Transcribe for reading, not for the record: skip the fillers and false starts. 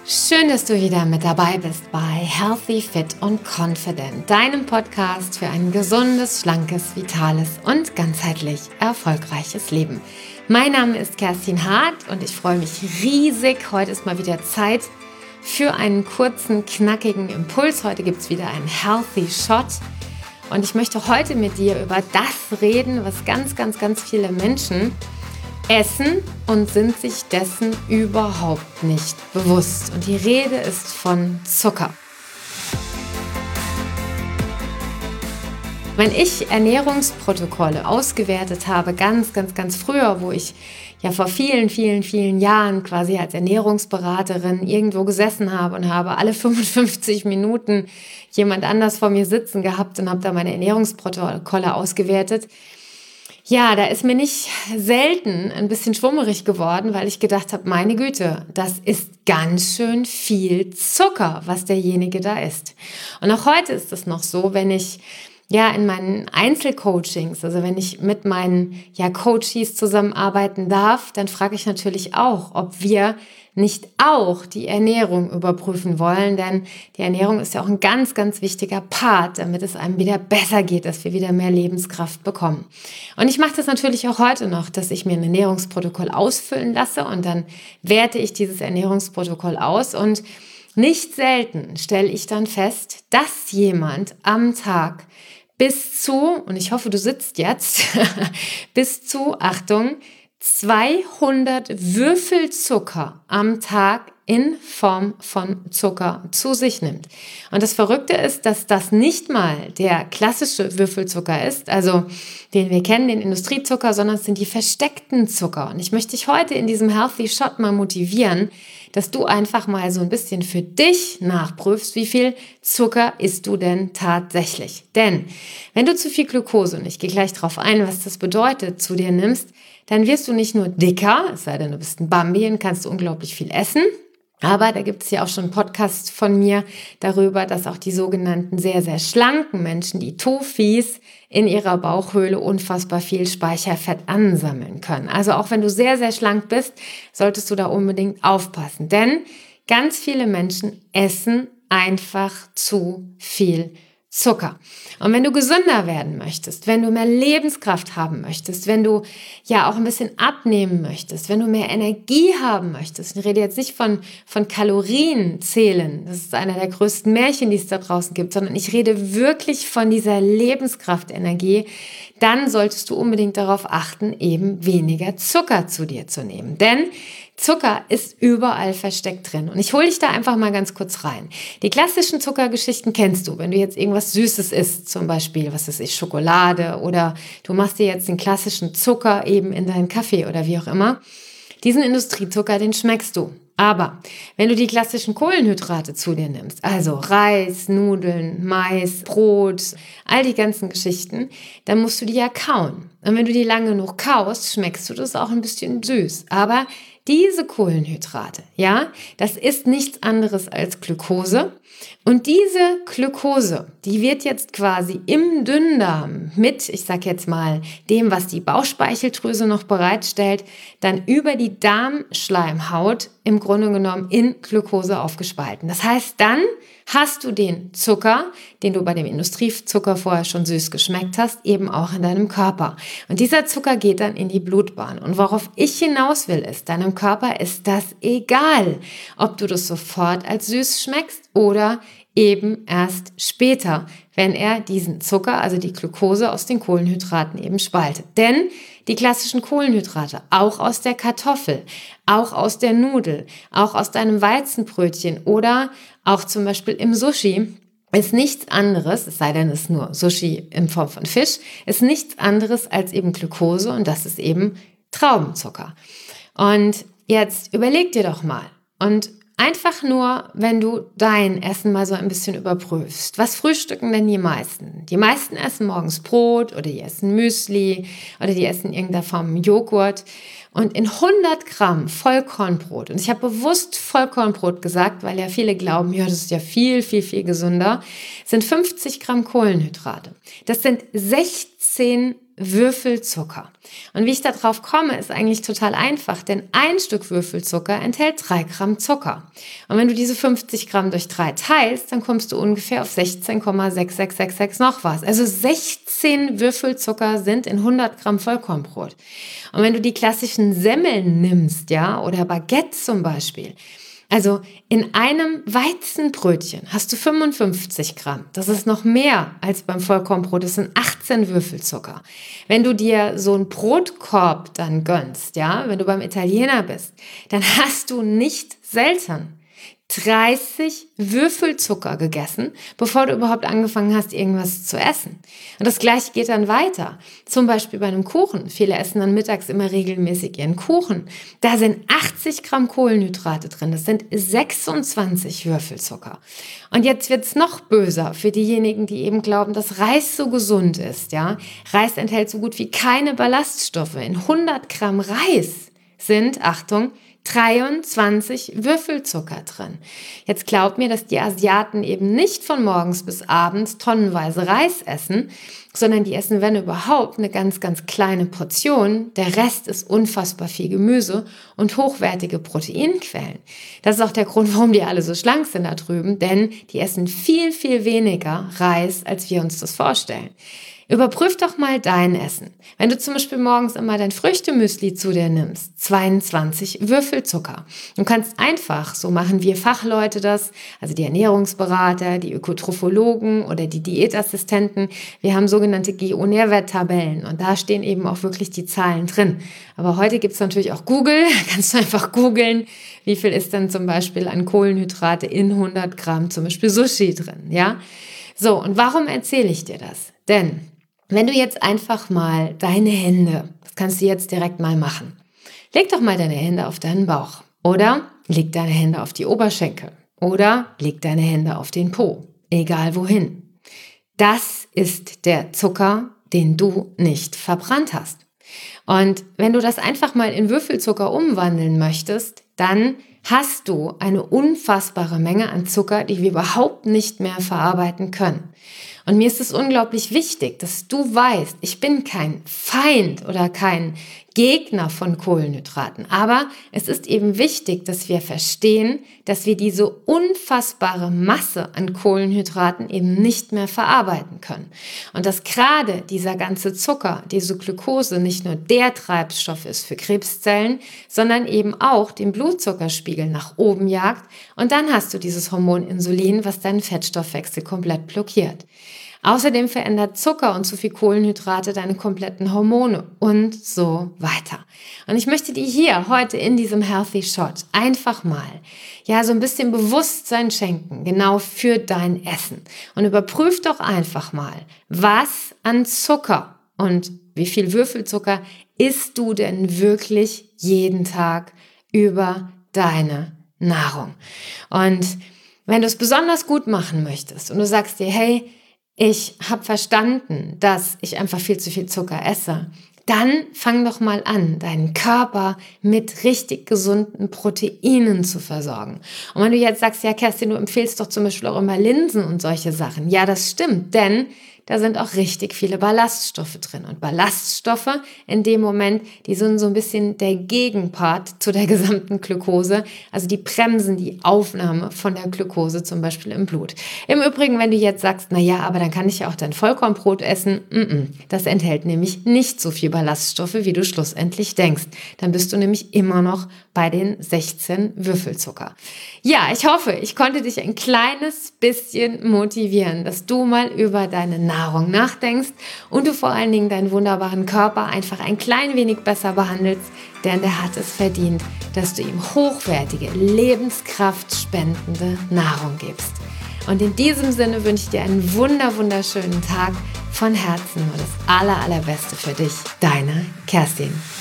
Schön, dass du wieder mit dabei bist bei Healthy, Fit und Confident, deinem Podcast für ein gesundes, schlankes, vitales und ganzheitlich erfolgreiches Leben. Mein Name ist Kerstin Hart und ich freue mich riesig. Heute ist mal wieder Zeit für einen kurzen, knackigen Impuls. Heute gibt es wieder einen Healthy Shot und ich möchte heute mit dir über das reden, was ganz viele Menschen essen und sind sich dessen überhaupt nicht bewusst. Und die Rede ist von Zucker. Wenn ich Ernährungsprotokolle ausgewertet habe, ganz früher, wo ich ja vor vielen Jahren quasi als Ernährungsberaterin irgendwo gesessen habe und habe alle 55 Minuten jemand anders vor mir sitzen gehabt und habe da meine Ernährungsprotokolle ausgewertet. Ja, da ist mir nicht selten ein bisschen schwummerig geworden, weil ich gedacht habe, meine Güte, das ist ganz schön viel Zucker, was derjenige da isst. Und auch heute ist es noch so, wenn ich in meinen Einzelcoachings, also wenn ich mit meinen Coaches zusammenarbeiten darf, dann frage ich natürlich auch, ob wir nicht auch die Ernährung überprüfen wollen, denn die Ernährung ist ja auch ein ganz wichtiger Part, damit es einem wieder besser geht, dass wir wieder mehr Lebenskraft bekommen. Und ich mache das natürlich auch heute noch, dass ich mir ein Ernährungsprotokoll ausfüllen lasse und dann werte ich dieses Ernährungsprotokoll aus und nicht selten stelle ich dann fest, dass jemand am Tag bis zu, und ich hoffe, du sitzt jetzt, bis zu, Achtung, 200 Würfel Zucker am Tag in Form von Zucker zu sich nimmt. Und das Verrückte ist, dass das nicht mal der klassische Würfelzucker ist, also den wir kennen, den Industriezucker, sondern es sind die versteckten Zucker. Und ich möchte dich heute in diesem Healthy Shot mal motivieren, dass du einfach mal so ein bisschen für dich nachprüfst, wie viel Zucker isst du denn tatsächlich. Denn wenn du zu viel Glucose, und ich gehe gleich darauf ein, was das bedeutet, zu dir nimmst, dann wirst du nicht nur dicker, es sei denn, du bist ein Bambi und kannst unglaublich viel essen. Aber da gibt es ja auch schon Podcasts von mir darüber, dass auch die sogenannten sehr schlanken Menschen, die Tofis, in ihrer Bauchhöhle unfassbar viel Speicherfett ansammeln können. Also auch wenn du sehr schlank bist, solltest du da unbedingt aufpassen. Denn ganz viele Menschen essen einfach zu viel Zucker. Und wenn du gesünder werden möchtest, wenn du mehr Lebenskraft haben möchtest, wenn du auch ein bisschen abnehmen möchtest, wenn du mehr Energie haben möchtest, ich rede jetzt nicht von Kalorien zählen, das ist einer der größten Märchen, die es da draußen gibt, sondern ich rede wirklich von dieser Lebenskraftenergie, dann solltest du unbedingt darauf achten, eben weniger Zucker zu dir zu nehmen. Denn Zucker ist überall versteckt drin. Und ich hole dich da einfach mal ganz kurz rein. Die klassischen Zuckergeschichten kennst du. Wenn du jetzt irgendwas Süßes isst, zum Beispiel, was weiß ich, Schokolade, oder du machst dir jetzt den klassischen Zucker eben in deinen Kaffee oder wie auch immer. Diesen Industriezucker, den schmeckst du. Aber wenn du die klassischen Kohlenhydrate zu dir nimmst, also Reis, Nudeln, Mais, Brot, all die ganzen Geschichten, dann musst du die ja kauen. Und wenn du die lange genug kaust, schmeckst du das auch ein bisschen süß. Aber diese Kohlenhydrate, das ist nichts anderes als Glucose. Und diese Glucose, die wird jetzt quasi im Dünndarm mit, ich sag jetzt mal, dem, was die Bauchspeicheldrüse noch bereitstellt, dann über die Darmschleimhaut im Grunde genommen in Glucose aufgespalten. Das heißt, dann hast du den Zucker, den du bei dem Industriezucker vorher schon süß geschmeckt hast, eben auch in deinem Körper. Und dieser Zucker geht dann in die Blutbahn. Und worauf ich hinaus will, ist, deinem Körper ist das egal, ob du das sofort als süß schmeckst oder eben erst später, wenn er diesen Zucker, also die Glucose aus den Kohlenhydraten eben spaltet. Denn die klassischen Kohlenhydrate, auch aus der Kartoffel, auch aus der Nudel, auch aus deinem Weizenbrötchen oder auch zum Beispiel im Sushi, ist nichts anderes, es sei denn, es ist nur Sushi in Form von Fisch, ist nichts anderes als eben Glucose, und das ist eben Traubenzucker. Und jetzt überleg dir doch mal, und einfach nur, wenn du dein Essen mal so ein bisschen überprüfst. Was frühstücken denn die meisten? Die meisten essen morgens Brot oder die essen Müsli oder die essen irgendeiner Form Joghurt. Und in 100 Gramm Vollkornbrot, und ich habe bewusst Vollkornbrot gesagt, weil ja viele glauben, das ist ja viel gesünder, sind 50 Gramm Kohlenhydrate. Das sind 16 Würfelzucker. Und wie ich da drauf komme, ist eigentlich total einfach, denn ein Stück Würfelzucker enthält 3 Gramm Zucker. Und wenn du diese 50 Gramm durch 3 teilst, dann kommst du ungefähr auf 16,6666 noch was. Also 16 Würfelzucker sind in 100 Gramm Vollkornbrot. Und wenn du die klassischen Semmeln nimmst, ja, oder Baguette zum Beispiel, also in einem Weizenbrötchen hast du 55 Gramm. Das ist noch mehr als beim Vollkornbrot. Das sind 18 Würfelzucker. Wenn du dir so einen Brotkorb dann gönnst, ja, wenn du beim Italiener bist, dann hast du nicht selten 30 Würfelzucker gegessen, bevor du überhaupt angefangen hast, irgendwas zu essen. Und das Gleiche geht dann weiter. Zum Beispiel bei einem Kuchen. Viele essen dann mittags immer regelmäßig ihren Kuchen. Da sind 80 Gramm Kohlenhydrate drin. Das sind 26 Würfelzucker. Und jetzt wird's noch böser für diejenigen, die eben glauben, dass Reis so gesund ist. Ja? Reis enthält so gut wie keine Ballaststoffe. In 100 Gramm Reis sind, Achtung, 23 Würfelzucker drin. Jetzt glaubt mir, dass die Asiaten eben nicht von morgens bis abends tonnenweise Reis essen, sondern die essen, wenn überhaupt, eine ganz, ganz kleine Portion. Der Rest ist unfassbar viel Gemüse und hochwertige Proteinquellen. Das ist auch der Grund, warum die alle so schlank sind da drüben, denn die essen viel, viel weniger Reis, als wir uns das vorstellen. Überprüf doch mal dein Essen. Wenn du zum Beispiel morgens immer dein Früchtemüsli zu dir nimmst, 22 Würfelzucker. Du kannst einfach, so machen wir Fachleute das, also die Ernährungsberater, die Ökotrophologen oder die Diätassistenten, wir haben sogenannte GO-Nährwerttabellen und da stehen eben auch wirklich die Zahlen drin. Aber heute gibt es natürlich auch Google, da kannst du einfach googeln, wie viel ist denn zum Beispiel an Kohlenhydrate in 100 Gramm zum Beispiel Sushi drin, ja? So, und warum erzähle ich dir das? Denn wenn du jetzt einfach mal deine Hände, das kannst du jetzt direkt mal machen, leg doch mal deine Hände auf deinen Bauch oder leg deine Hände auf die Oberschenkel oder leg deine Hände auf den Po, egal wohin. Das ist der Zucker, den du nicht verbrannt hast. Und wenn du das einfach mal in Würfelzucker umwandeln möchtest, dann hast du eine unfassbare Menge an Zucker, die wir überhaupt nicht mehr verarbeiten können. Und mir ist es unglaublich wichtig, dass du weißt, ich bin kein Feind oder kein Gegner von Kohlenhydraten. Aber es ist eben wichtig, dass wir verstehen, dass wir diese unfassbare Masse an Kohlenhydraten eben nicht mehr verarbeiten können. Und dass gerade dieser ganze Zucker, diese Glucose, nicht nur der Treibstoff ist für Krebszellen, sondern eben auch den Blutzuckerspiegel nach oben jagt. Und dann hast du dieses Hormon Insulin, was deinen Fettstoffwechsel komplett blockiert. Außerdem verändert Zucker und zu viel Kohlenhydrate deine kompletten Hormone und so weiter. Und ich möchte dir hier heute in diesem Healthy Shot einfach mal so ein bisschen Bewusstsein schenken, genau für dein Essen. Und überprüf doch einfach mal, was an Zucker und wie viel Würfelzucker isst du denn wirklich jeden Tag über deine Nahrung. Und wenn du es besonders gut machen möchtest und du sagst dir, hey, ich habe verstanden, dass ich einfach viel zu viel Zucker esse, dann fang doch mal an, deinen Körper mit richtig gesunden Proteinen zu versorgen. Und wenn du jetzt sagst, ja Kerstin, du empfiehlst doch zum Beispiel auch immer Linsen und solche Sachen. Ja, das stimmt, denn da sind auch richtig viele Ballaststoffe drin. Und Ballaststoffe in dem Moment, die sind so ein bisschen der Gegenpart zu der gesamten Glucose. Also die bremsen die Aufnahme von der Glucose zum Beispiel im Blut. Im Übrigen, wenn du jetzt sagst, aber dann kann ich ja auch dein Vollkornbrot essen. Das enthält nämlich nicht so viel Ballaststoffe, wie du schlussendlich denkst. Dann bist du nämlich immer noch bei den 16 Würfelzucker. Ja, ich hoffe, ich konnte dich ein kleines bisschen motivieren, dass du mal über deine Nahrung nachdenkst und du vor allen Dingen deinen wunderbaren Körper einfach ein klein wenig besser behandelst, denn der hat es verdient, dass du ihm hochwertige, lebenskraftspendende Nahrung gibst. Und in diesem Sinne wünsche ich dir einen wunderschönen Tag von Herzen und das Allerbeste für dich, deine Kerstin.